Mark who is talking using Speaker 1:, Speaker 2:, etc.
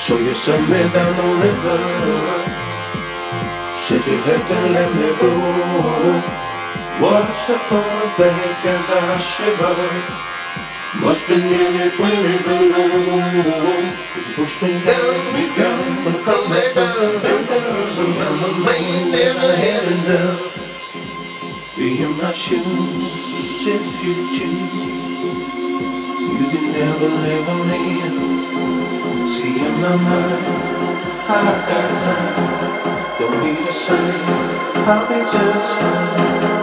Speaker 1: So you sent me down the river, said you had to let me go. Washed up on the bank as I shivered. Must be nearly 20 below. You push me down, gonna come back down. So I'm a man, never had enough. Be in my shoes if you choose. You can never live on me. See in my mind, I got time. Don't need a sign, I'll be just fine.